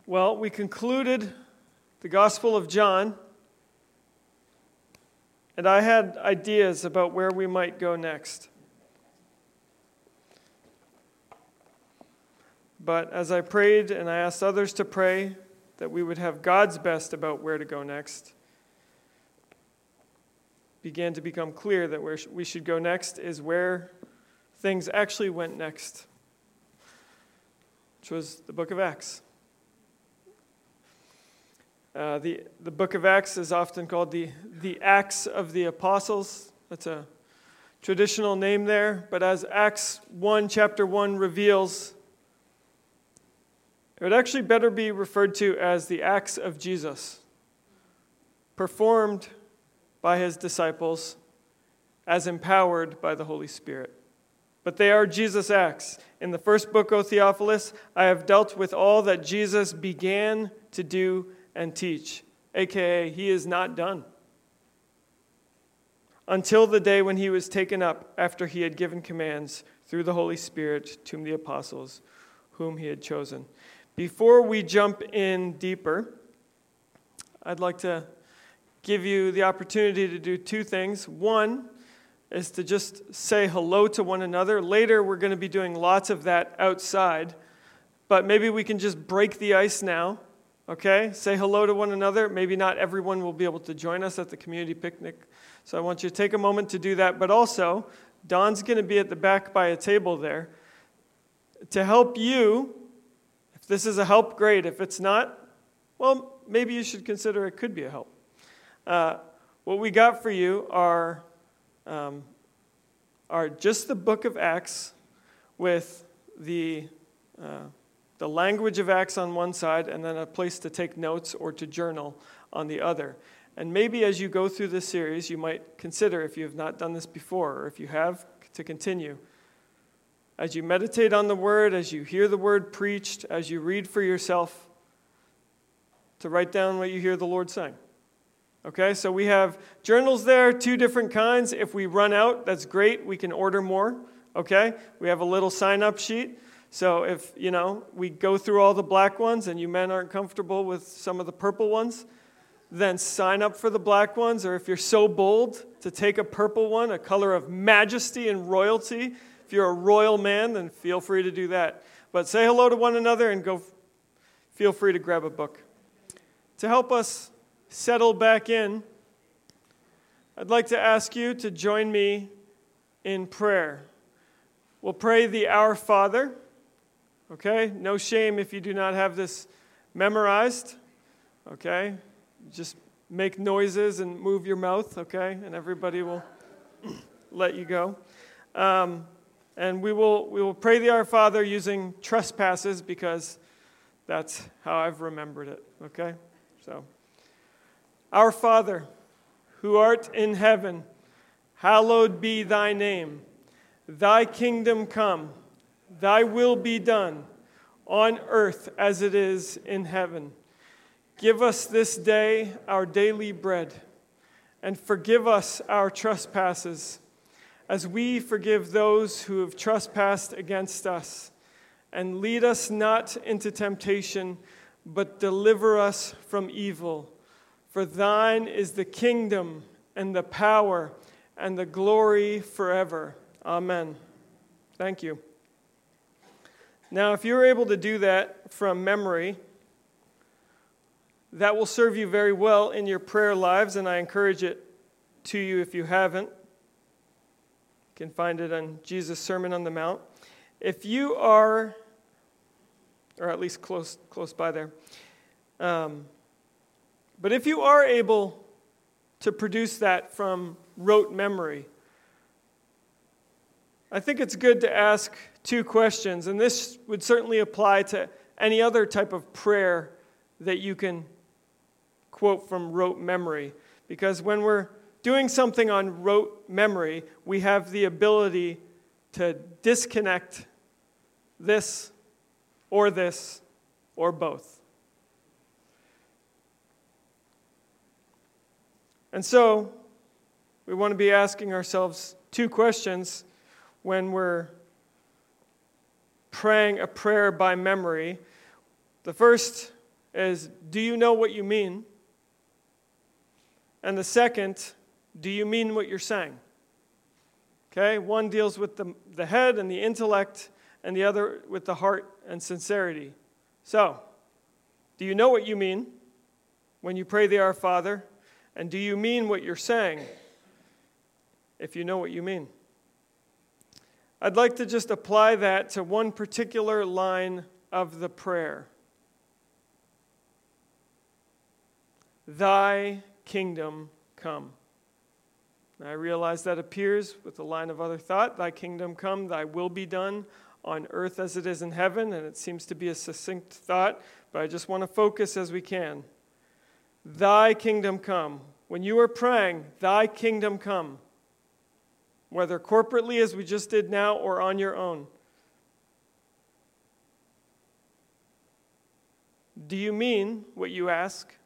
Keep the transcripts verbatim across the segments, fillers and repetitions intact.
Well, we concluded the Gospel of John, and I had ideas about where we might go next. But as I prayed and I asked others to pray that we would have God's best about where to go next, began to become clear that where we should go next is where things actually went next, which was the book of Acts. Uh, the, the book of Acts is often called the, the Acts of the Apostles. That's a traditional name there. But as Acts one, chapter one reveals, it would actually better be referred to as the Acts of Jesus, performed by his disciples as empowered by the Holy Spirit. But they are Jesus' acts. In the first book, O Theophilus, I have dealt with all that Jesus began to do and teach, aka he is not done, until the day when he was taken up after he had given commands through the Holy Spirit to the apostles whom he had chosen. Before we jump in deeper, I'd like to give you the opportunity to do two things. One is to just say hello to one another. Later, we're going to be doing lots of that outside, but maybe we can just break the ice now, okay? Say hello to one another. Maybe not everyone will be able to join us at the community picnic, so I want you to take a moment to do that. But also, Don's going to be at the back by a table there to help you. If this is a help, great. If it's not, well, maybe you should consider it could be a help. Uh, what we got for you are, um, are just the book of Acts with the, uh, the language of Acts on one side and then a place to take notes or to journal on the other. And maybe as you go through this series, you might consider, if you have not done this before, or if you have, to continue. As you meditate on the Word, as you hear the Word preached, as you read for yourself, to write down what you hear the Lord saying. Okay, so we have journals there, two different kinds. If we run out, that's great. We can order more. Okay, we have a little sign-up sheet. So if, you know, we go through all the black ones and you men aren't comfortable with some of the purple ones, then sign up for the black ones. Or if you're so bold to take a purple one, a color of majesty and royalty, if you're a royal man, then feel free to do that. But say hello to one another and go. Feel free to grab a book. To help us settle back in, I'd like to ask you to join me in prayer. We'll pray the Our Father. Okay? No shame if you do not have this memorized. Okay? Just make noises and move your mouth, okay? And everybody will let you go. Um, and we will we will pray the Our Father using trespasses because that's how I've remembered it, okay? So, Our Father, who art in heaven, hallowed be thy name. Thy kingdom come, thy will be done, on earth as it is in heaven. Give us this day our daily bread, and forgive us our trespasses, as we forgive those who have trespassed against us. And lead us not into temptation, but deliver us from evil. For thine is the kingdom, and the power, and the glory forever. Amen. Thank you. Now, if you're able to do that from memory, that will serve you very well in your prayer lives, and I encourage it to you if you haven't. You can find it on Jesus' Sermon on the Mount. If you are, or at least close close by there, um, but if you are able to produce that from rote memory, I think it's good to ask two questions, and this would certainly apply to any other type of prayer that you can quote from rote memory, because when we're doing something on rote memory, we have the ability to disconnect this or this or both. And so, we want to be asking ourselves two questions when we're praying a prayer by memory. The first is, do you know what you mean? And the second, do you mean what you're saying? Okay, one deals with the, the head and the intellect, and the other with the heart and sincerity. So, do you know what you mean when you pray the Our Father? And do you mean what you're saying, if you know what you mean? I'd like to just apply that to one particular line of the prayer. Thy kingdom come. Now, I realize that appears with a line of other thought. Thy kingdom come, thy will be done on earth as it is in heaven. And it seems to be a succinct thought, but I just want to focus as we can. Thy kingdom come. When you are praying, thy kingdom come, whether corporately as we just did now or on your own, do you mean what you ask?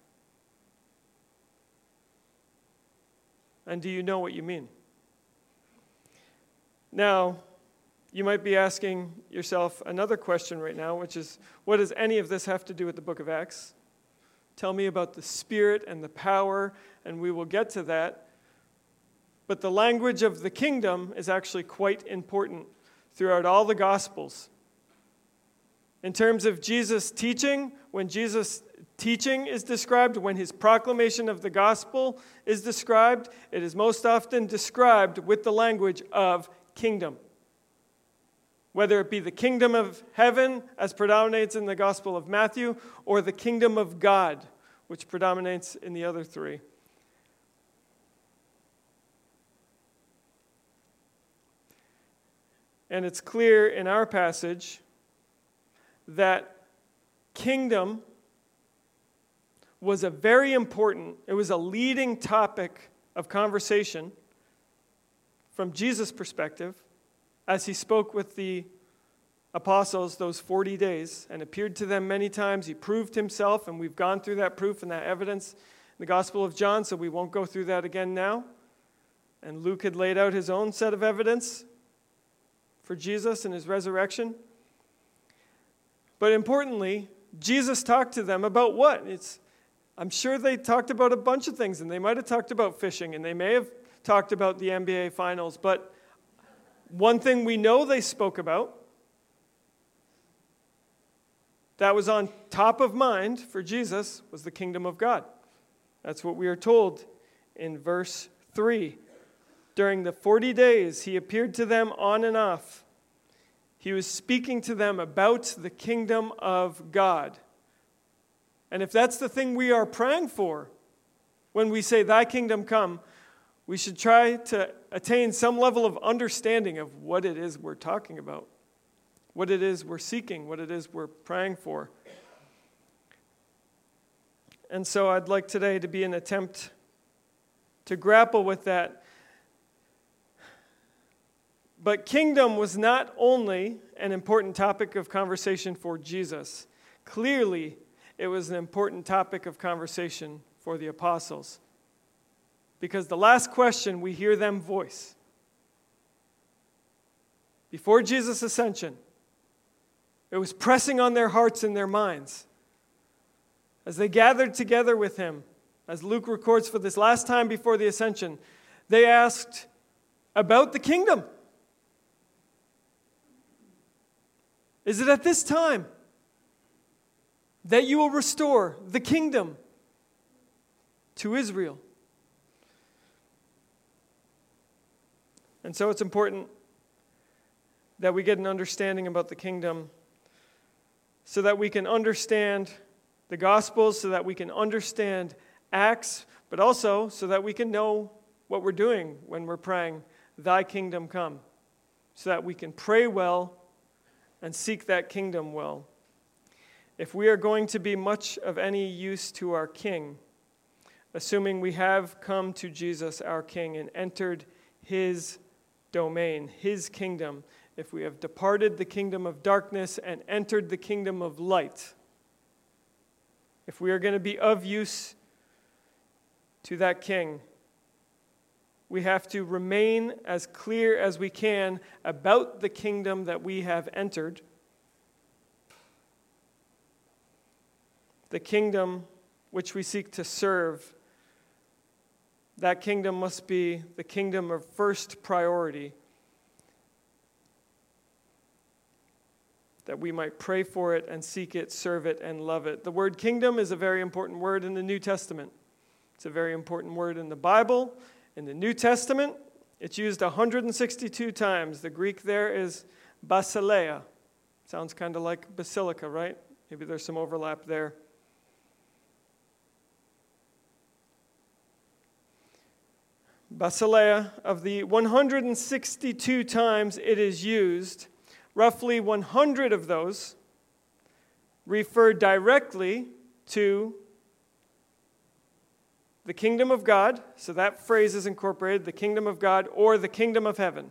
And do you know what you mean? Now, you might be asking yourself another question right now, which is, what does any of this have to do with the book of Acts? Tell me about the Spirit and the power, and we will get to that. But the language of the kingdom is actually quite important throughout all the Gospels. In terms of Jesus' teaching, when Jesus' teaching is described, when his proclamation of the gospel is described, it is most often described with the language of kingdom. Whether it be the kingdom of heaven, as predominates in the Gospel of Matthew, or the kingdom of God, which predominates in the other three. And it's clear in our passage that kingdom was a very important, it was a leading topic of conversation from Jesus' perspective as he spoke with the apostles those forty days and appeared to them many times. He proved himself, and we've gone through that proof and that evidence in the Gospel of John, so we won't go through that again now. And Luke had laid out his own set of evidence for Jesus and his resurrection. But importantly, Jesus talked to them about what? It's, I'm sure they talked about a bunch of things, and they might have talked about fishing, and they may have talked about the N B A finals, but one thing we know they spoke about that was on top of mind for Jesus was the kingdom of God. That's what we are told in verse three. During the forty days, he appeared to them on and off. He was speaking to them about the kingdom of God. And if that's the thing we are praying for, when we say, thy kingdom come, we should try to attain some level of understanding of what it is we're talking about, what it is we're seeking, what it is we're praying for. And so I'd like today to be an attempt to grapple with that. But kingdom was not only an important topic of conversation for Jesus. Clearly, it was an important topic of conversation for the apostles. Because the last question we hear them voice before Jesus' ascension, it was pressing on their hearts and their minds. As they gathered together with him, as Luke records for this last time before the ascension, they asked about the kingdom. Is it at this time that you will restore the kingdom to Israel? And so it's important that we get an understanding about the kingdom so that we can understand the Gospels, so that we can understand Acts, but also so that we can know what we're doing when we're praying, thy kingdom come, so that we can pray well and seek that kingdom well. If we are going to be much of any use to our King, assuming we have come to Jesus, our King, and entered his domain, his kingdom, if we have departed the kingdom of darkness and entered the kingdom of light, if we are going to be of use to that King, we have to remain as clear as we can about the kingdom that we have entered, the kingdom which we seek to serve, that kingdom must be the kingdom of first priority, that we might pray for it and seek it, serve it, and love it. The word kingdom is a very important word in the New Testament. It's a very important word in the Bible. In the New Testament, it's used one hundred sixty-two times. The Greek there is basileia. Sounds kind of like basilica, right? Maybe there's some overlap there. Basileia, of the one hundred sixty-two times it is used, roughly one hundred of those refer directly to the kingdom of God. So that phrase is incorporated, the kingdom of God or the kingdom of heaven.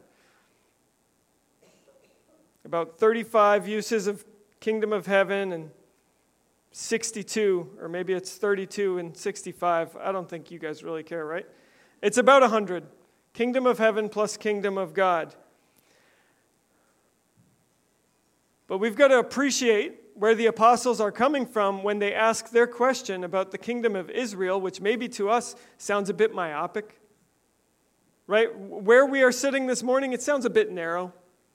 About thirty-five uses of kingdom of heaven and sixty-two, or maybe it's thirty-two and sixty-five. I don't think you guys really care, right? It's about one hundred. Kingdom of heaven plus kingdom of God. But we've got to appreciate where the apostles are coming from when they ask their question about the kingdom of Israel, which maybe to us sounds a bit myopic. Right? Where we are sitting this morning, it sounds a bit narrow.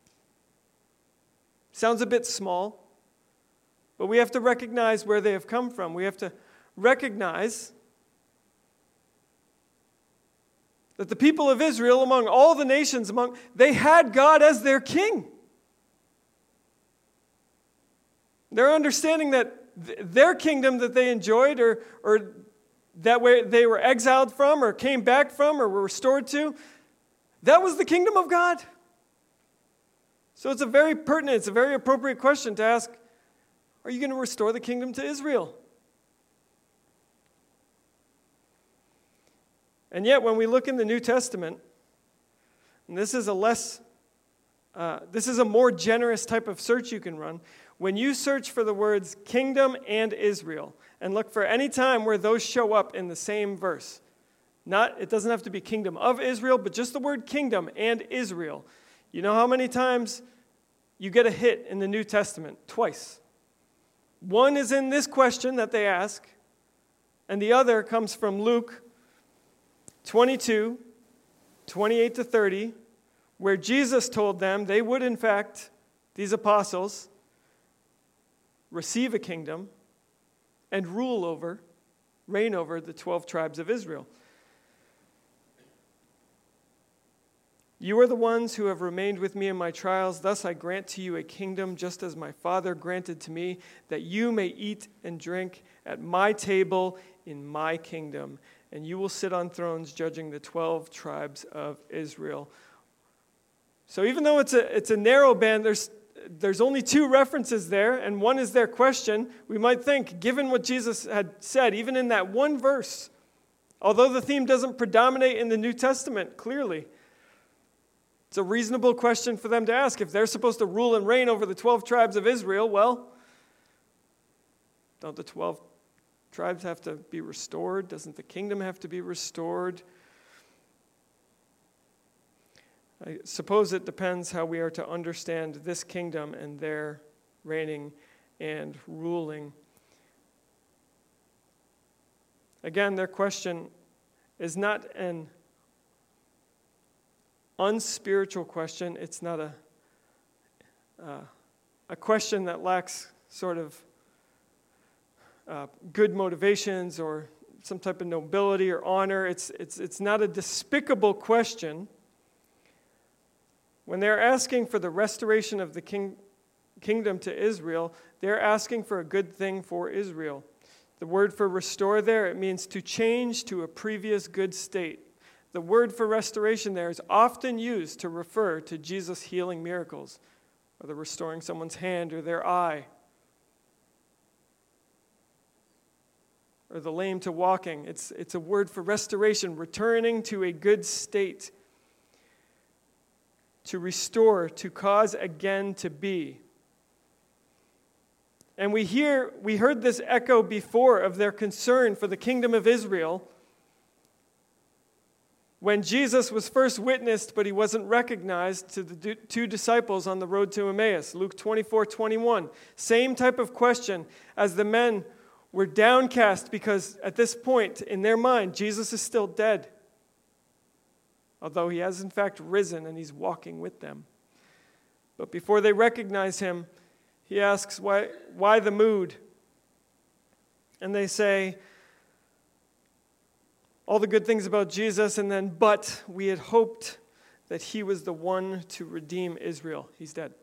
Sounds a bit small. But we have to recognize where they have come from. We have to recognize that the people of Israel, among all the nations, among they had God as their king. They're understanding that th- their kingdom that they enjoyed, or, or that way they were exiled from, or came back from, or were restored to, that was the kingdom of God. So it's a very pertinent, it's a very appropriate question to ask, are you going to restore the kingdom to Israel? And yet, when we look in the New Testament, and this is a less, uh, this is a more generous type of search you can run. When you search for the words kingdom and Israel, and look for any time where those show up in the same verse, not, it doesn't have to be kingdom of Israel, but just the word kingdom and Israel. You know how many times you get a hit in the New Testament? Twice. One is in this question that they ask, and the other comes from Luke twenty-two, twenty-eight to thirty, where Jesus told them they would, in fact, these apostles, receive a kingdom and rule over, reign over the twelve tribes of Israel. You are the ones who have remained with me in my trials. Thus I grant to you a kingdom, just as my Father granted to me, that you may eat and drink at my table in my kingdom. And you will sit on thrones judging the twelve tribes of Israel. So even though it's a, it's a narrow band, there's, there's only two references there, and one is their question. We might think, given what Jesus had said, even in that one verse, although the theme doesn't predominate in the New Testament clearly, it's a reasonable question for them to ask. If they're supposed to rule and reign over the twelve tribes of Israel, well, don't the twelve tribes have to be restored? Doesn't the kingdom have to be restored? I suppose it depends how we are to understand this kingdom and their reigning and ruling. Again, their question is not an unspiritual question. It's not a uh, a question that lacks sort of uh, good motivations or some type of nobility or honor. It's it's it's not a despicable question. When they're asking for the restoration of the king, kingdom to Israel, they're asking for a good thing for Israel. The word for restore there, it means to change to a previous good state. The word for restoration there is often used to refer to Jesus' healing miracles, or the restoring someone's hand or their eye, or the lame to walking. It's, it's a word for restoration, returning to a good state. To restore, to cause again to be. And we hear, we heard this echo before of their concern for the kingdom of Israel when Jesus was first witnessed, but he wasn't recognized, to the two disciples on the road to Emmaus. Luke twenty-four twenty-one. Same type of question as the men were downcast because at this point in their mind, Jesus is still dead. Although he has in fact risen and he's walking with them. But before they recognize him, he asks, why, why the mood? And they say all the good things about Jesus, and then, but we had hoped that he was the one to redeem Israel. He's dead.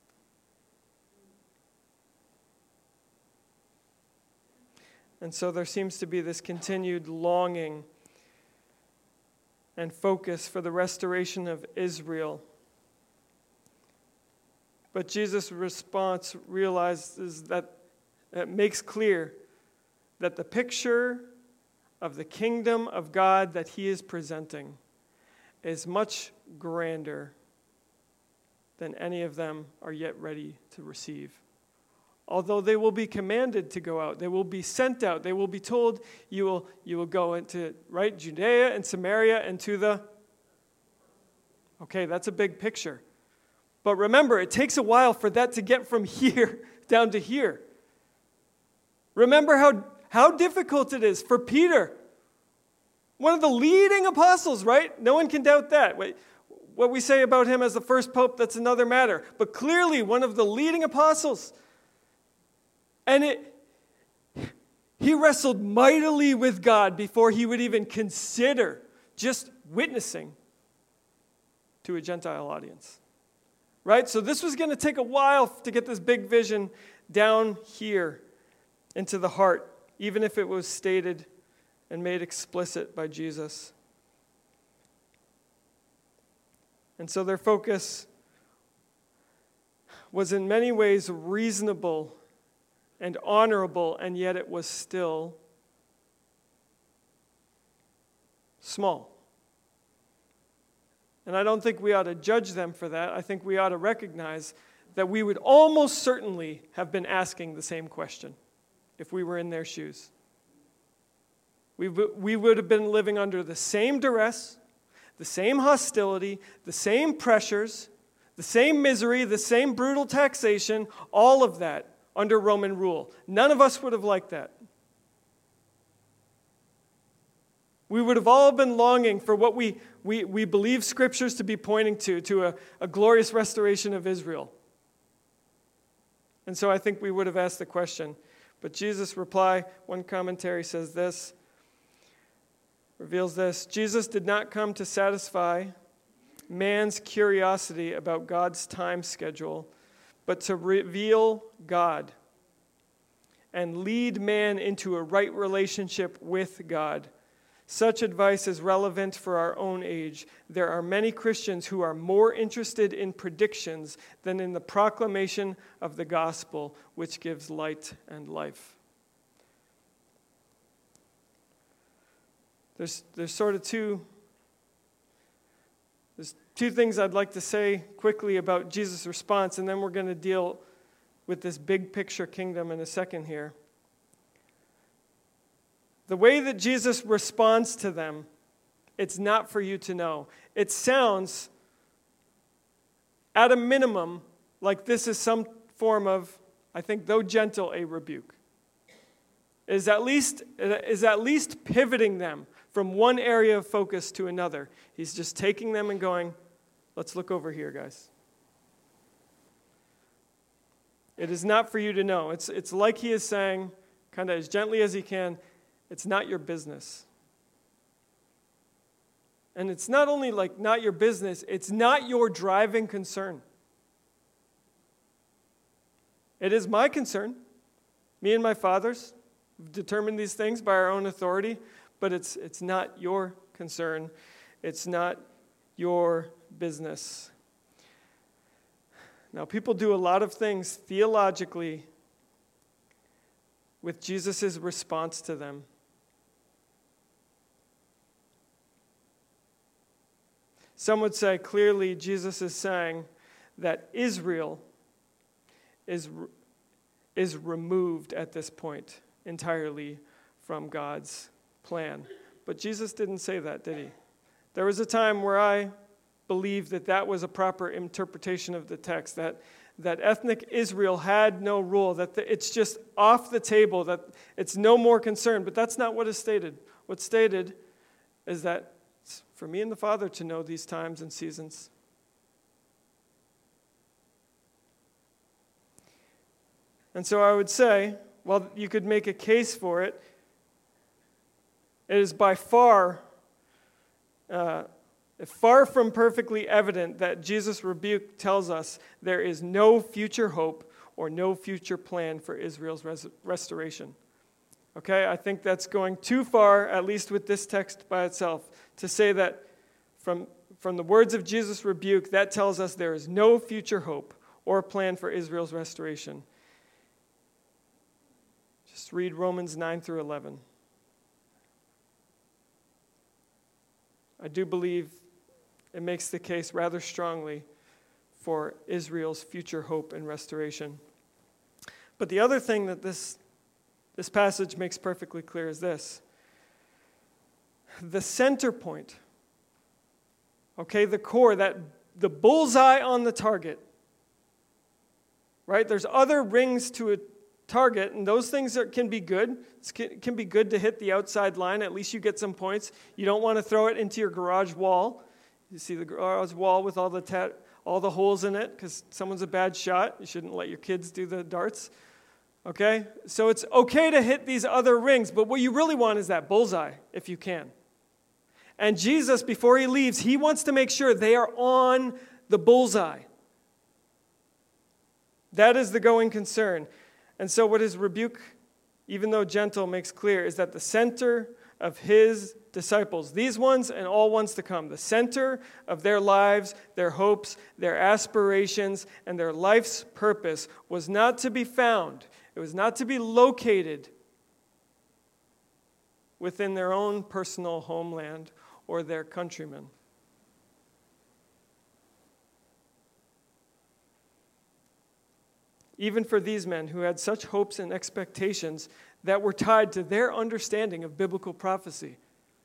And so there seems to be this continued longing and focus for the restoration of Israel. But Jesus' response realizes that it makes clear that the picture of the kingdom of God that he is presenting is much grander than any of them are yet ready to receive. Although they will be commanded to go out, they will be sent out, they will be told, you will, you will go into, right, Judea and Samaria and to the... Okay, that's a big picture. But remember, it takes a while for that to get from here down to here. Remember how, how difficult it is for Peter, one of the leading apostles, right? No one can doubt that. What we say about him as the first pope, that's another matter. But clearly, one of the leading apostles. And it, he wrestled mightily with God before he would even consider just witnessing to a Gentile audience. Right? So this was going to take a while to get this big vision down here into the heart, even if it was stated and made explicit by Jesus. And so their focus was in many ways reasonable and honorable, and yet it was still small. And I don't think we ought to judge them for that. I think we ought to recognize that we would almost certainly have been asking the same question if we were in their shoes. We, we would have been living under the same duress, the same hostility, the same pressures, the same misery, the same brutal taxation, all of that under Roman rule. None of us would have liked that. We would have all been longing for what we, we, we believe scriptures to be pointing to, to a, a glorious restoration of Israel. And so I think we would have asked the question. But Jesus' reply, one commentary says this, reveals this: Jesus did not come to satisfy man's curiosity about God's time schedule, but to reveal God and lead man into a right relationship with God. Such advice is relevant for our own age. There are many Christians who are more interested in predictions than in the proclamation of the gospel, which gives light and life. There's, there's sort of two, there's two things I'd like to say quickly about Jesus' response, and then we're going to deal with this big picture kingdom in a second here. The way that Jesus responds to them, it's not for you to know. It sounds, at a minimum, like this is some form of, I think, though gentle, a rebuke. It is at least, it is at least pivoting them from one area of focus to another. He's just taking them and going, let's look over here, guys. It is not for you to know. It's, it's like he is saying, kind of as gently as he can, it's not your business. And it's not only like not your business, it's not your driving concern. It is my concern. Me and my fathers have determined these things by our own authority, but it's it's not your concern. It's not your business. Now, people do a lot of things theologically with Jesus' response to them. Some would say clearly Jesus is saying that Israel is, is removed at this point entirely from God's plan. But Jesus didn't say that, did he? There was a time where I believed that that was a proper interpretation of the text, that, that ethnic Israel had no rule, that the, it's just off the table, that it's no more concern. But that's not what is stated. What's stated is that it's for me and the Father to know these times and seasons. And so I would say, well, you could make a case for it. It is by far, uh, far from perfectly evident that Jesus' rebuke tells us there is no future hope or no future plan for Israel's res- restoration. Okay, I think that's going too far, at least with this text by itself, to say that from, from the words of Jesus' rebuke, that tells us there is no future hope or plan for Israel's restoration. Just read Romans nine through eleven. I do believe it makes the case rather strongly for Israel's future hope and restoration. But the other thing that this, this passage makes perfectly clear is this. The center point, okay, the core, that the bullseye on the target, right? There's other rings to a target, and those things are, can be good. It can be good to hit the outside line. At least you get some points. You don't want to throw it into your garage wall. You see the garage wall with all the ta- all the holes in it because someone's a bad shot. You shouldn't let your kids do the darts. Okay? So it's okay to hit these other rings, but what you really want is that bullseye, if you can. And Jesus, before he leaves, he wants to make sure they are on the bullseye. That is the going concern. And so what his rebuke, even though gentle, makes clear is that the center of his disciples, these ones and all ones to come, the center of their lives, their hopes, their aspirations, and their life's purpose was not to be found. It was not to be located within their own personal homeland or their countrymen. Even for these men who had such hopes and expectations that were tied to their understanding of biblical prophecy.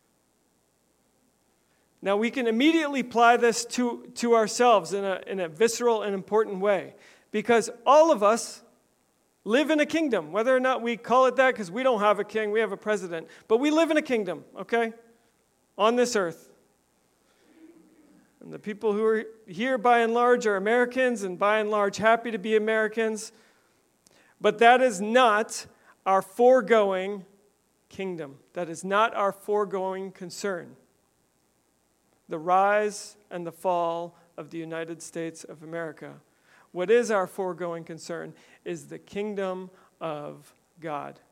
Now, we can immediately apply this to, to ourselves in a, in a visceral and important way, because all of us live in a kingdom, whether or not we call it that, because we don't have a king, we have a president, but we live in a kingdom, okay, on this earth. And the people who are here, by and large, are Americans, and by and large, happy to be Americans. But that is not our foregoing kingdom. That is not our foregoing concern. The rise and the fall of the United States of America. What is our foregoing concern is the kingdom of God.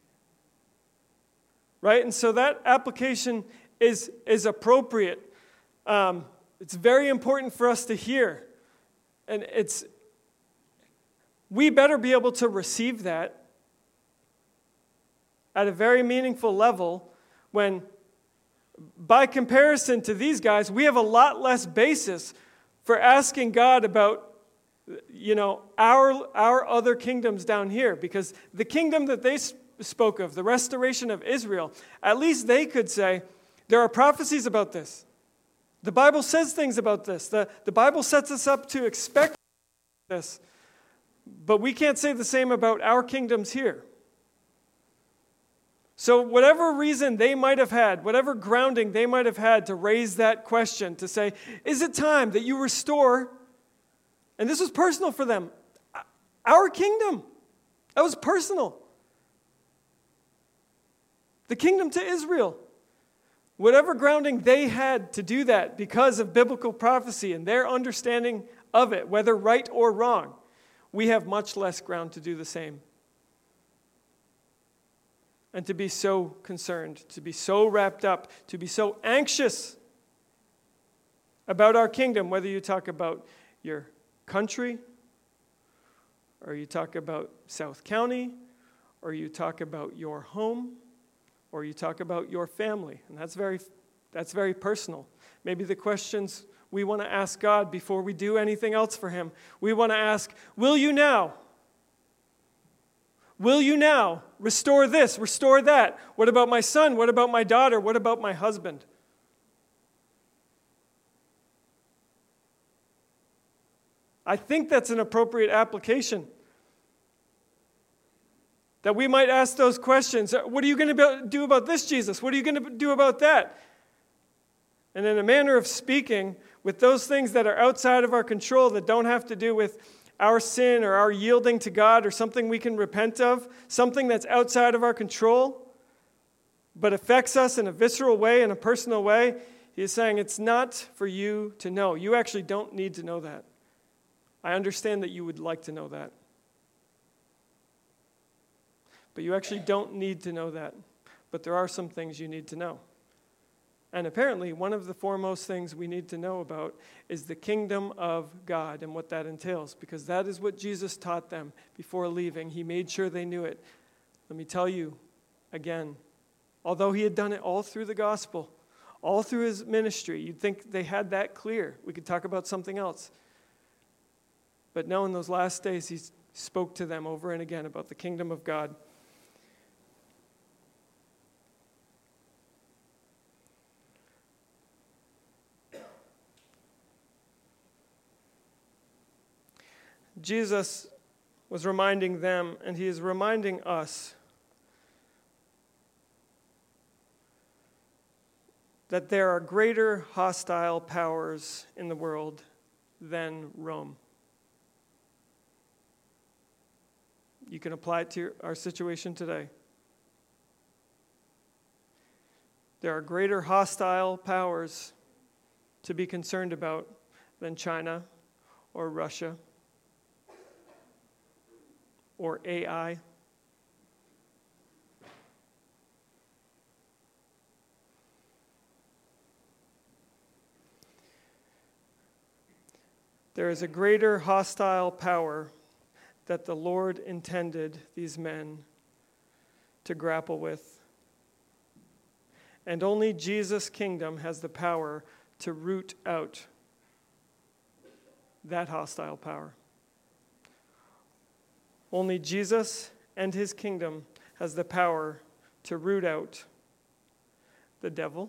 Right? And so that application is, is appropriate. Um, It's very important for us to hear. And it's, we better be able to receive that at a very meaningful level when, by comparison to these guys, we have a lot less basis for asking God about, you know, our, our other kingdoms down here. Because the kingdom that they spoke of, the restoration of Israel, at least they could say, there are prophecies about this. The Bible says things about this. The, the Bible sets us up to expect this. But we can't say the same about our kingdoms here. So whatever reason they might have had, whatever grounding they might have had to raise that question, to say, is it time that you restore, and this was personal for them, our kingdom. That was personal. The kingdom to Israel. Whatever grounding they had to do that because of biblical prophecy and their understanding of it, whether right or wrong, we have much less ground to do the same. And to be so concerned, to be so wrapped up, to be so anxious about our kingdom, whether you talk about your country, or you talk about South County, or you talk about your home, or you talk about your family, and that's very, that's very personal. Maybe the questions we want to ask God before we do anything else for him, we want to ask, will you now? Will you now restore this, restore that? What about my son? What about my daughter? What about my husband? I think that's an appropriate application. That we might ask those questions. What are you going to do about this, Jesus? What are you going to do about that? And in a manner of speaking, with those things that are outside of our control, that don't have to do with our sin or our yielding to God or something we can repent of, something that's outside of our control, but affects us in a visceral way, in a personal way, he is saying it's not for you to know. You actually don't need to know that. I understand that you would like to know that. But you actually don't need to know that. But there are some things you need to know. And apparently, one of the foremost things we need to know about is the kingdom of God and what that entails, because that is what Jesus taught them before leaving. He made sure they knew it. Let me tell you again, although he had done it all through the gospel, all through his ministry, you'd think they had that clear. We could talk about something else. But no, in those last days, he spoke to them over and again about the kingdom of God. Jesus was reminding them, and he is reminding us, that there are greater hostile powers in the world than Rome. You can apply it to your, our situation today. There are greater hostile powers to be concerned about than China or Russia or A I. There is a greater hostile power that the Lord intended these men to grapple with. And only Jesus' kingdom has the power to root out that hostile power. Only Jesus and his kingdom has the power to root out the devil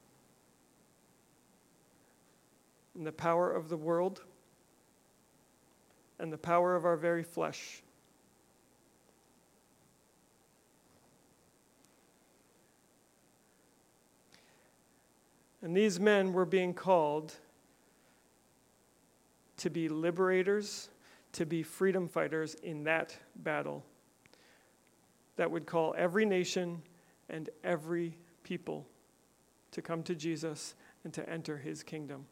and the power of the world and the power of our very flesh. And these men were being called to be liberators, to be freedom fighters in that battle that would call every nation and every people to come to Jesus and to enter his kingdom.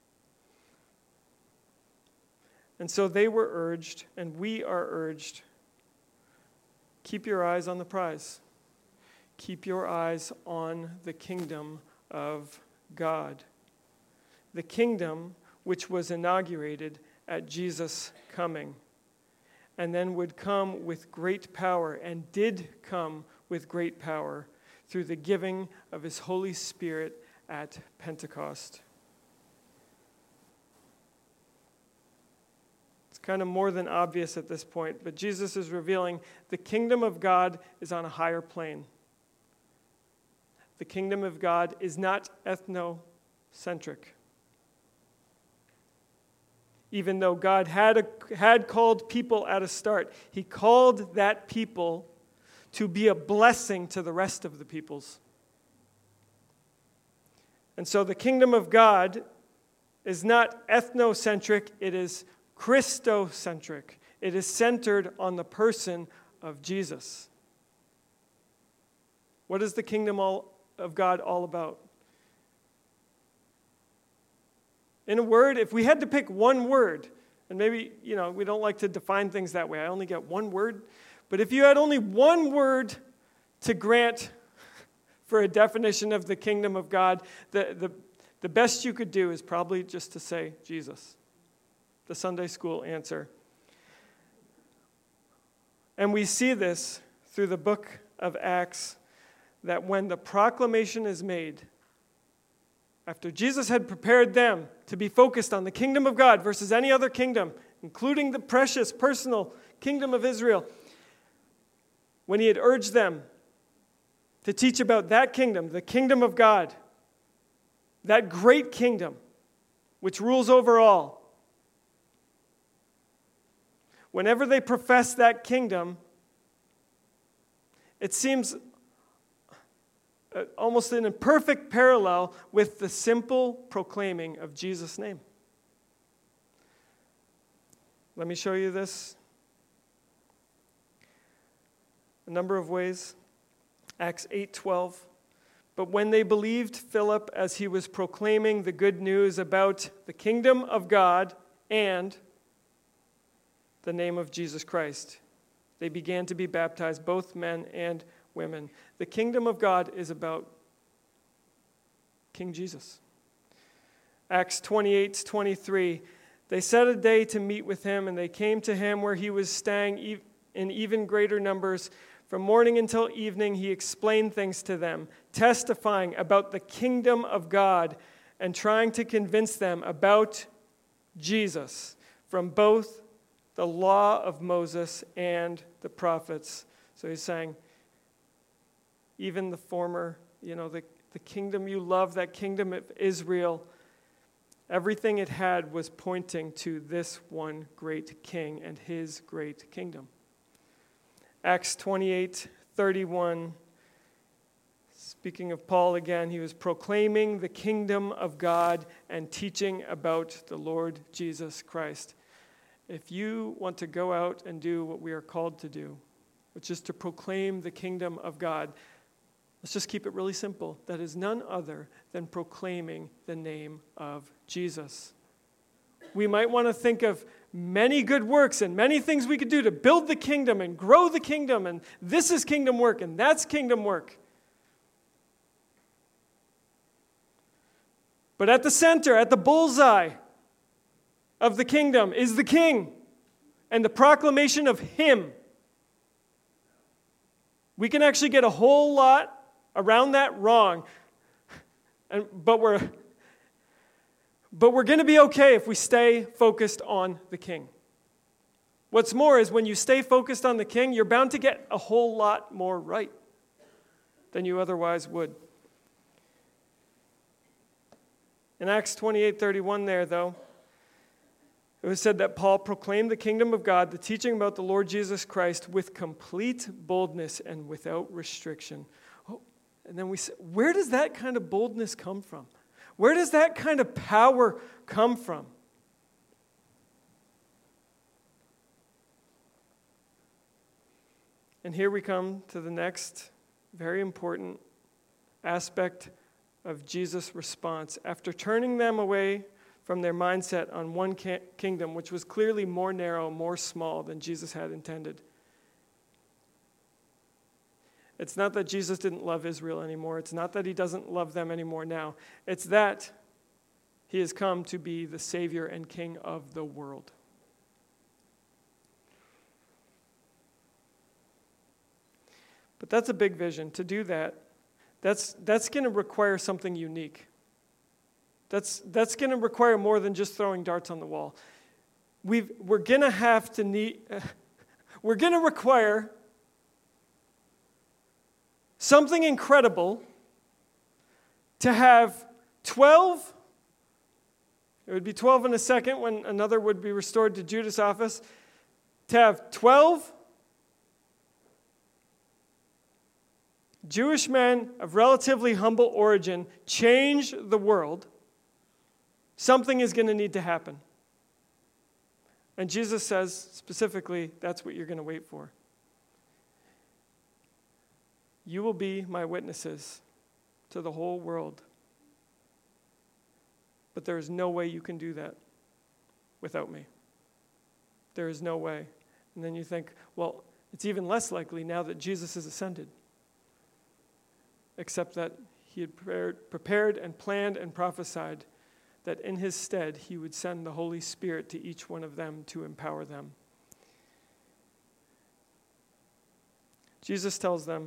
And so they were urged, and we are urged, keep your eyes on the prize. Keep your eyes on the kingdom of God. The kingdom which was inaugurated at Jesus' coming, and then would come with great power, and did come with great power through the giving of his Holy Spirit at Pentecost. It's kind of more than obvious at this point, but Jesus is revealing the kingdom of God is on a higher plane. The kingdom of God is not ethnocentric. Even though God had, a, had called people at a start, he called that people to be a blessing to the rest of the peoples. And so the kingdom of God is not ethnocentric, it is Christocentric. It is centered on the person of Jesus. What is the kingdom all, of God all about? In a word, if we had to pick one word, and maybe, you know, we don't like to define things that way. I only get one word. But if you had only one word to grant for a definition of the kingdom of God, the, the, the best you could do is probably just to say Jesus. The Sunday school answer. And we see this through the book of Acts, that when the proclamation is made, after Jesus had prepared them to be focused on the kingdom of God versus any other kingdom, including the precious, personal kingdom of Israel, when he had urged them to teach about that kingdom, the kingdom of God, that great kingdom which rules over all, whenever they profess that kingdom, it seems almost in a perfect parallel with the simple proclaiming of Jesus' name. Let me show you this a number of ways. Acts eight twelve. But when they believed Philip as he was proclaiming the good news about the kingdom of God and the name of Jesus Christ, they began to be baptized, both men and women. The kingdom of God is about King Jesus. Acts twenty-eight twenty-three. They set a day to meet with him, and they came to him where he was staying in even greater numbers. From morning until evening, he explained things to them, testifying about the kingdom of God and trying to convince them about Jesus from both the law of Moses and the prophets. So he's saying, even the former, you know, the, the kingdom you love, that kingdom of Israel, everything it had was pointing to this one great king and his great kingdom. Acts twenty-eight thirty-one, speaking of Paul again, he was proclaiming the kingdom of God and teaching about the Lord Jesus Christ. If you want to go out and do what we are called to do, which is to proclaim the kingdom of God, let's just keep it really simple. That is none other than proclaiming the name of Jesus. We might want to think of many good works and many things we could do to build the kingdom and grow the kingdom, and this is kingdom work and that's kingdom work. But at the center, at the bullseye of the kingdom is the king and the proclamation of him. We can actually get a whole lot around that wrong, and, but we're But we're going to be okay if we stay focused on the king. What's more is when you stay focused on the king, you're bound to get a whole lot more right than you otherwise would. In Acts twenty-eight thirty-one there, though, it was said that Paul proclaimed the kingdom of God, the teaching about the Lord Jesus Christ, with complete boldness and without restriction. Oh, and then we say, where does that kind of boldness come from? Where does that kind of power come from? And here we come to the next very important aspect of Jesus' response. After turning them away from their mindset on one ki- kingdom, which was clearly more narrow, more small than Jesus had intended. It's not that Jesus didn't love Israel anymore. It's not that he doesn't love them anymore now. It's that he has come to be the Savior and King of the world. But that's a big vision. To do that, that's, that's going to require something unique. That's, that's going to require more than just throwing darts on the wall. We've, we're going to have to need, uh, we're going to require something incredible to have twelve, it would be twelve in a second when another would be restored to Judas' office, to have twelve Jewish men of relatively humble origin change the world. Something is going to need to happen. And Jesus says specifically, that's what you're going to wait for. You will be my witnesses to the whole world. But there is no way you can do that without me. There is no way. And then you think, well, it's even less likely now that Jesus is ascended. Except that he had prepared, prepared and planned and prophesied that in his stead he would send the Holy Spirit to each one of them to empower them. Jesus tells them,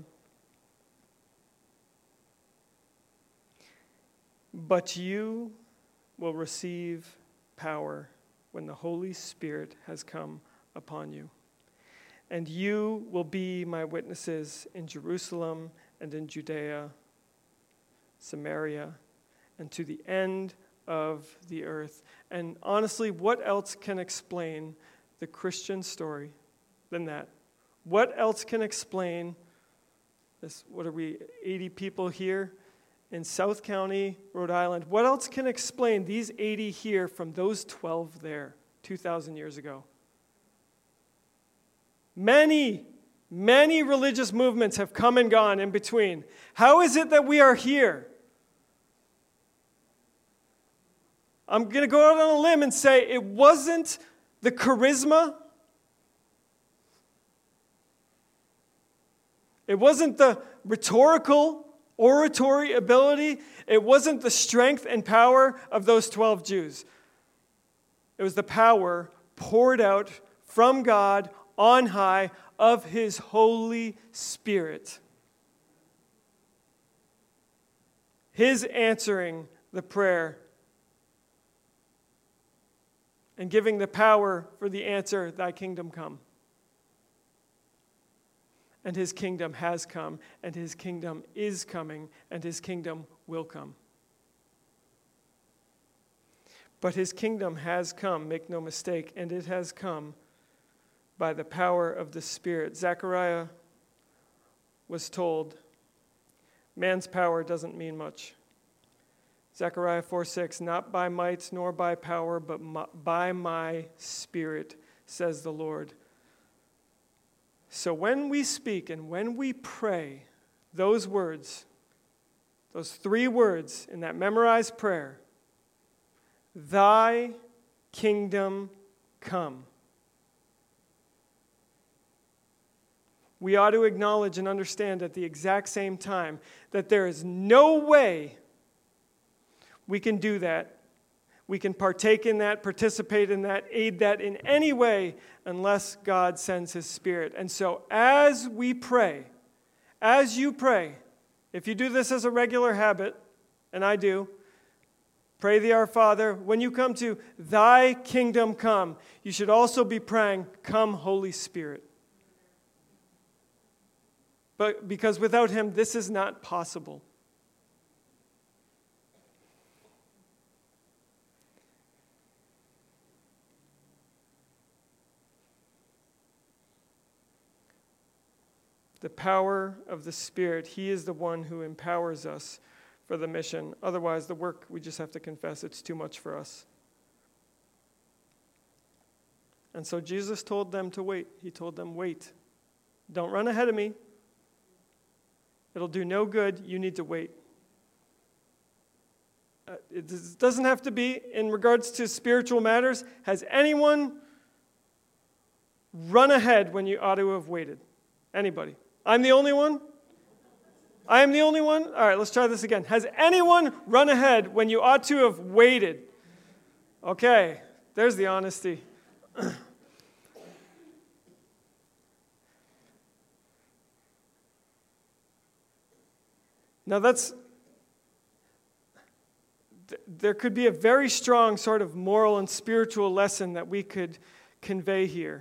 but you will receive power when the Holy Spirit has come upon you. And you will be my witnesses in Jerusalem and in Judea, Samaria, and to the end of the earth. And honestly, what else can explain the Christian story than that? What else can explain this? What are we, eighty people here in South County, Rhode Island? What else can explain these eighty here from those twelve there two thousand years ago? Many, many religious movements have come and gone in between. How is it that we are here? I'm going to go out on a limb and say it wasn't the charisma. It wasn't the rhetorical, oratory ability. It wasn't the strength and power of those twelve Jews. It was the power poured out from God on high of His Holy Spirit. His answering the prayer and giving the power for the answer, thy kingdom come. And His kingdom has come, and His kingdom is coming, and His kingdom will come. But His kingdom has come, make no mistake, and it has come by the power of the Spirit. Zechariah was told, man's power doesn't mean much. Zechariah four six, not by might nor by power, but my, by my Spirit, says the Lord. So when we speak and when we pray those words, those three words in that memorized prayer, thy kingdom come, we ought to acknowledge and understand at the exact same time that there is no way we can do that. We can partake in that, participate in that, aid that in any way unless God sends His Spirit. And so as we pray, as you pray, if you do this as a regular habit, and I do, pray the Our Father. When you come to thy kingdom come, you should also be praying, come Holy Spirit. But because without Him, this is not possible. The power of the Spirit, He is the one who empowers us for the mission. Otherwise, the work, we just have to confess, it's too much for us. And so Jesus told them to wait. He told them, wait. Don't run ahead of me. It'll do no good. You need to wait. Uh, it doesn't have to be in regards to spiritual matters. Has anyone run ahead when you ought to have waited? Anybody? I'm the only one? I am the only one? All right, let's try this again. Has anyone run ahead when you ought to have waited? Okay, there's the honesty. Now that's, th- there could be a very strong sort of moral and spiritual lesson that we could convey here.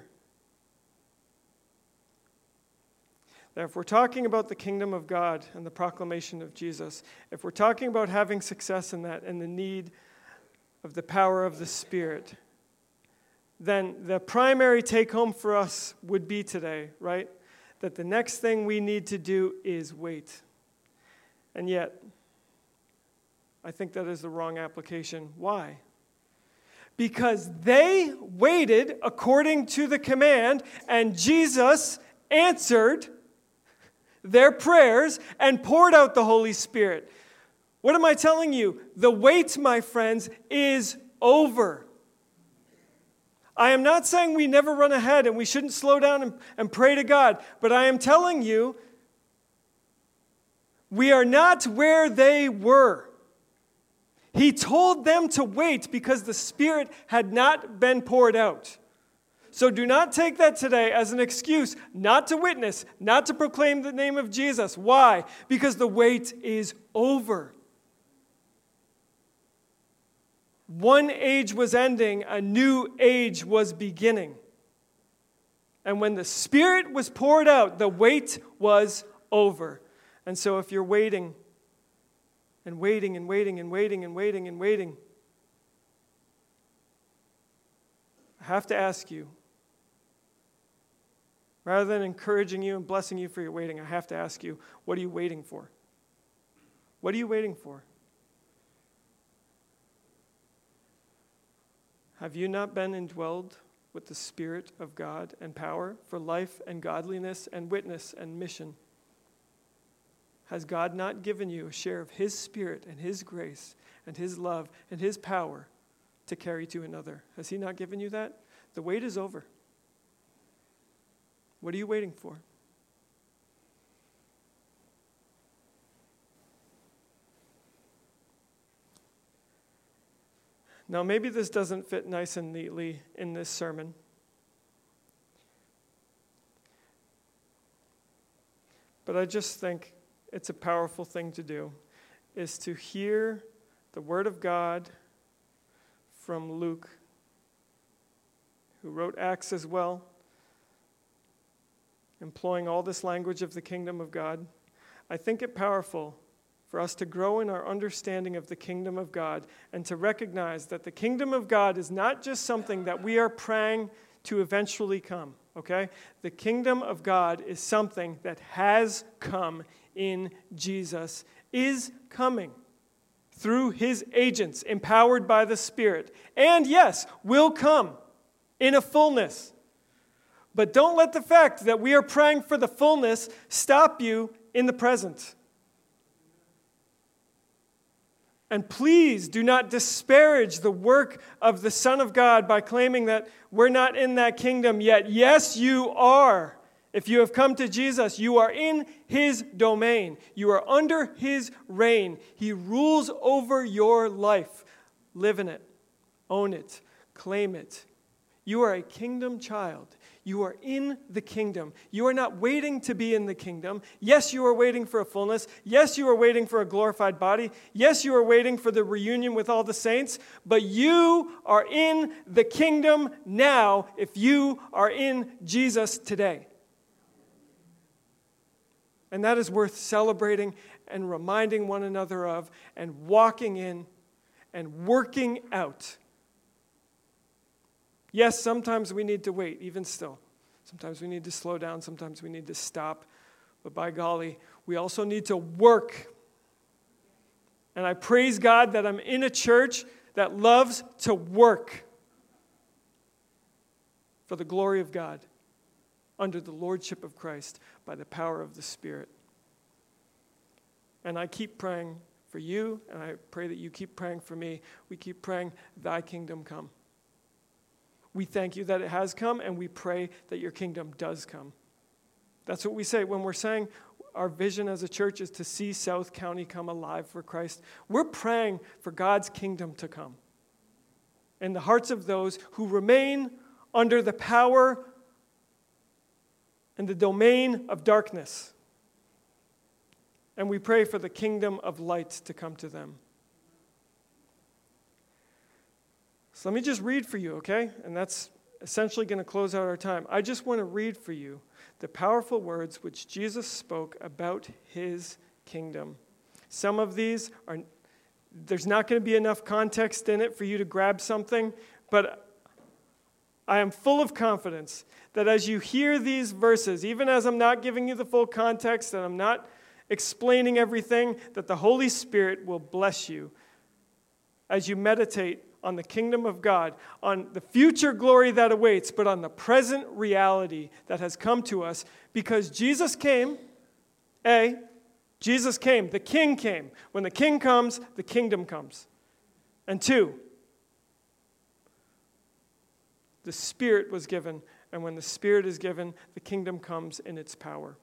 That if we're talking about the kingdom of God and the proclamation of Jesus, if we're talking about having success in that and the need of the power of the Spirit, then the primary take-home for us would be today, right? That the next thing we need to do is wait. And yet, I think that is the wrong application. Why? Because they waited according to the command, and Jesus answered their prayers and poured out the Holy Spirit. What am I telling you? The wait, my friends, is over. I am not saying we never run ahead and we shouldn't slow down and, and pray to God, but I am telling you we are not where they were. He told them to wait because the Spirit had not been poured out. So do not take that today as an excuse not to witness, not to proclaim the name of Jesus. Why? Because the wait is over. One age was ending, a new age was beginning. And when the Spirit was poured out, the wait was over. And so if you're waiting and waiting and waiting and waiting and waiting and waiting, I have to ask you, Rather than encouraging you and blessing you for your waiting, I have to ask you, what are you waiting for? What are you waiting for? Have you not been indwelled with the Spirit of God and power for life and godliness and witness and mission? Has God not given you a share of His Spirit and His grace and His love and His power to carry to another? Has He not given you that? The wait is over. What are you waiting for? Now, maybe this doesn't fit nice and neatly in this sermon. But I just think it's a powerful thing to do, is to hear the Word of God from Luke, who wrote Acts as well, employing all this language of the kingdom of God. I think it powerful for us to grow in our understanding of the kingdom of God and to recognize that the kingdom of God is not just something that we are praying to eventually come, okay? The kingdom of God is something that has come in Jesus, is coming through His agents, empowered by the Spirit, and yes, will come in a fullness. But don't let the fact that we are praying for the fullness stop you in the present. And please do not disparage the work of the Son of God by claiming that we're not in that kingdom yet. Yes, you are. If you have come to Jesus, you are in His domain. You are under His reign. He rules over your life. Live in it. Own it. Claim it. You are a kingdom child. You are in the kingdom. You are not waiting to be in the kingdom. Yes, you are waiting for a fullness. Yes, you are waiting for a glorified body. Yes, you are waiting for the reunion with all the saints. But you are in the kingdom now if you are in Jesus today. And that is worth celebrating and reminding one another of and walking in and working out. Yes, sometimes we need to wait, even still. Sometimes we need to slow down. Sometimes we need to stop. But by golly, we also need to work. And I praise God that I'm in a church that loves to work for the glory of God, under the lordship of Christ, by the power of the Spirit. And I keep praying for you, and I pray that you keep praying for me. We keep praying, Thy kingdom come. We thank you that it has come, and we pray that your kingdom does come. That's what we say when we're saying our vision as a church is to see South County come alive for Christ. We're praying for God's kingdom to come in the hearts of those who remain under the power and the domain of darkness. And we pray for the kingdom of light to come to them. So let me just read for you, okay? And that's essentially going to close out our time. I just want to read for you the powerful words which Jesus spoke about His kingdom. Some of these are, there's not going to be enough context in it for you to grab something, but I am full of confidence that as you hear these verses, even as I'm not giving you the full context and I'm not explaining everything, that the Holy Spirit will bless you as you meditate on the kingdom of God, on the future glory that awaits, but on the present reality that has come to us because Jesus came. A, Jesus came. The King came. When the King comes, the kingdom comes. And two, the Spirit was given, and when the Spirit is given, the kingdom comes in its power.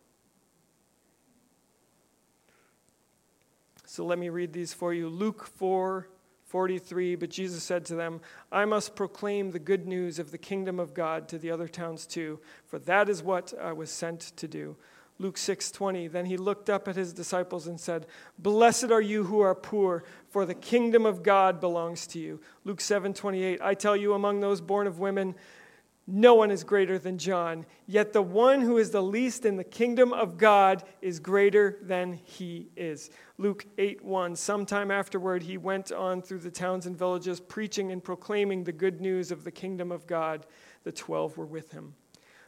So let me read these for you. Luke four forty-three, but Jesus said to them, I must proclaim the good news of the kingdom of God to the other towns too, for that is what I was sent to do. Luke six twenty, then he looked up at his disciples and said, Blessed are you who are poor, for the kingdom of God belongs to you. Luke seven twenty-eight, I tell you, among those born of women, no one is greater than John, yet the one who is the least in the kingdom of God is greater than he is. Luke eight one, sometime afterward he went on through the towns and villages, preaching and proclaiming the good news of the kingdom of God. The twelve were with him.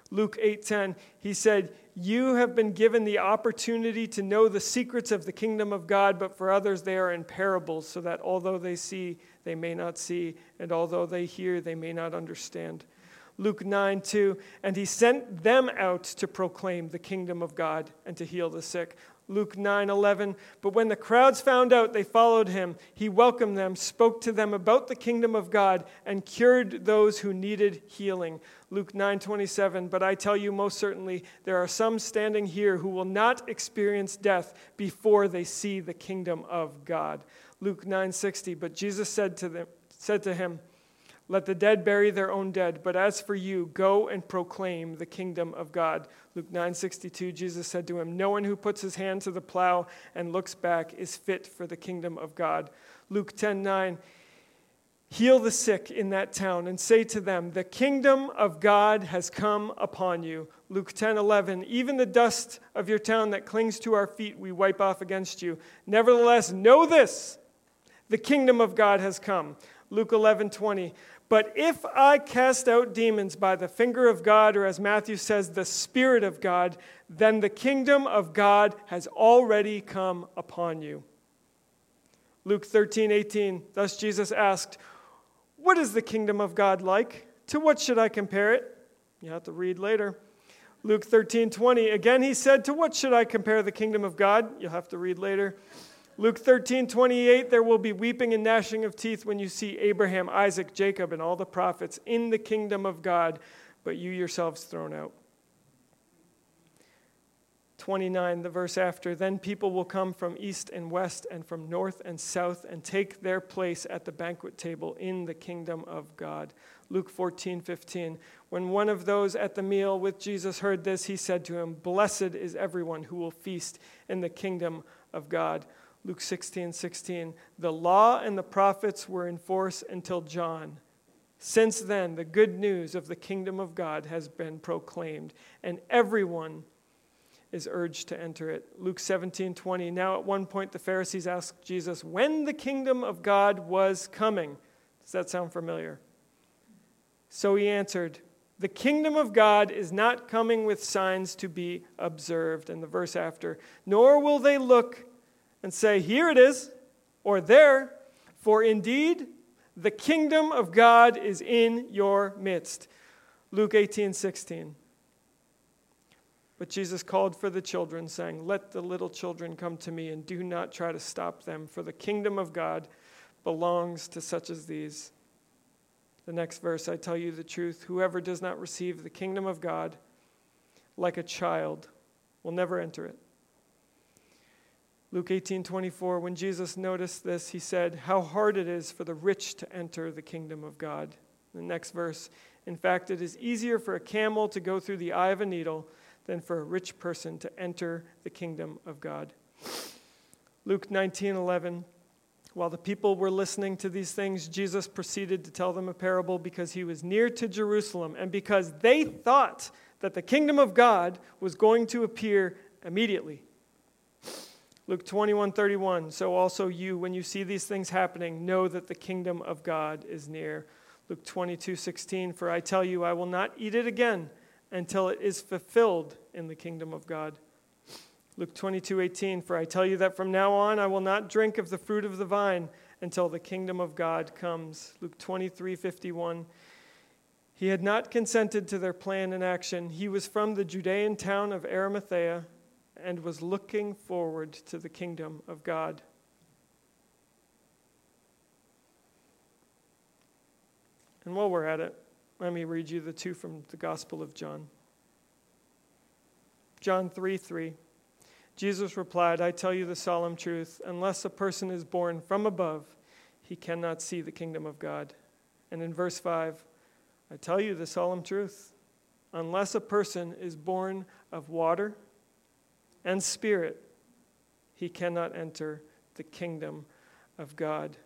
Luke eight ten, he said, "You have been given the opportunity to know the secrets of the kingdom of God, but for others they are in parables, so that although they see, they may not see, and although they hear, they may not understand." Luke nine two, "And he sent them out to proclaim the kingdom of God and to heal the sick." Luke nine eleven, "But when the crowds found out, they followed him. He welcomed them, spoke to them about the kingdom of God, and cured those who needed healing." Luke nine twenty-seven, "But I tell you most certainly, there are some standing here who will not experience death before they see the kingdom of God." Luke nine sixty, "But Jesus said to them, said to him, 'Let the dead bury their own dead, but as for you, go and proclaim the kingdom of God.'" Luke nine sixty-two, Jesus said to him, "No one who puts his hand to the plow and looks back is fit for the kingdom of God." Luke ten nine, "Heal the sick in that town and say to them, 'The kingdom of God has come upon you.'" Luke ten eleven, "Even the dust of your town that clings to our feet we wipe off against you. Nevertheless, know this, the kingdom of God has come." Luke eleven twenty, "But if I cast out demons by the finger of God," or as Matthew says, the Spirit of God, "then the kingdom of God has already come upon you." Luke thirteen eighteen, "Thus Jesus asked, 'What is the kingdom of God like? To what should I compare it?'" You have to read later. Luke thirteen twenty, "Again he said, 'To what should I compare the kingdom of God?'" You'll have to read later. Luke thirteen twenty-eight, "There will be weeping and gnashing of teeth when you see Abraham, Isaac, Jacob, and all the prophets in the kingdom of God, but you yourselves thrown out." twenty-nine, the verse after, "Then people will come from east and west and from north and south and take their place at the banquet table in the kingdom of God." Luke fourteen fifteen, "When one of those at the meal with Jesus heard this, he said to him, 'Blessed is everyone who will feast in the kingdom of God.'" Luke sixteen sixteen, "The law and the prophets were in force until John. Since then, the good news of the kingdom of God has been proclaimed, and everyone is urged to enter it." Luke seventeen twenty, "Now at one point the Pharisees asked Jesus when the kingdom of God was coming." Does that sound familiar? So he answered, "The kingdom of God is not coming with signs to be observed." And the verse after, "Nor will they look and say, 'Here it is,' or 'There,' for indeed the kingdom of God is in your midst." Luke eighteen sixteen, "But Jesus called for the children, saying, 'Let the little children come to me, and do not try to stop them, for the kingdom of God belongs to such as these.'" The next verse, "I tell you the truth, whoever does not receive the kingdom of God like a child will never enter it." Luke eighteen twenty-four, "When Jesus noticed this, he said, 'How hard it is for the rich to enter the kingdom of God.'" The next verse, "In fact, it is easier for a camel to go through the eye of a needle than for a rich person to enter the kingdom of God." Luke nineteen eleven, "While the people were listening to these things, Jesus proceeded to tell them a parable because he was near to Jerusalem and because they thought that the kingdom of God was going to appear immediately." Luke twenty-one thirty-one, "So also you, when you see these things happening, know that the kingdom of God is near." Luke twenty-two sixteen, "For I tell you, I will not eat it again until it is fulfilled in the kingdom of God." Luke twenty-two eighteen, "For I tell you that from now on I will not drink of the fruit of the vine until the kingdom of God comes." Luke twenty-three fifty-one, "He had not consented to their plan and action. He was from the Judean town of Arimathea and was looking forward to the kingdom of God." And while we're at it, let me read you the two from the Gospel of John. John three three, Jesus replied, "I tell you the solemn truth, unless a person is born from above, he cannot see the kingdom of God." And in verse five, "I tell you the solemn truth, unless a person is born of water and spirit, he cannot enter the kingdom of God."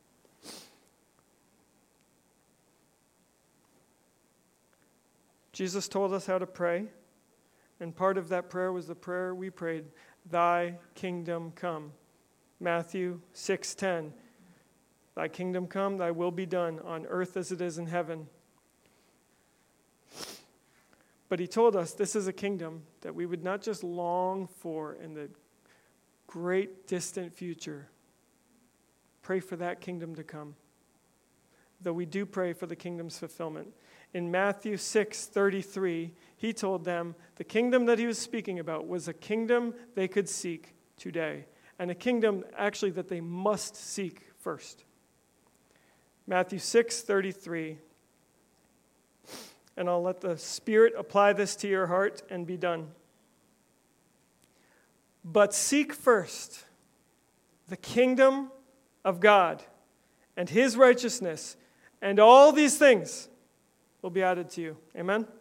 Jesus told us how to pray, and part of that prayer was the prayer we prayed, "Thy kingdom come." Matthew six ten, "Thy kingdom come, thy will be done on earth as it is in heaven." But he told us this is a kingdom that we would not just long for in the great distant future. Pray for that kingdom to come. Though we do pray for the kingdom's fulfillment. In Matthew six thirty-three, he told them the kingdom that he was speaking about was a kingdom they could seek today, and a kingdom actually that they must seek first. Matthew six thirty-three. And I'll let the Spirit apply this to your heart and be done. But seek first the kingdom of God and his righteousness, and all these things will be added to you. Amen?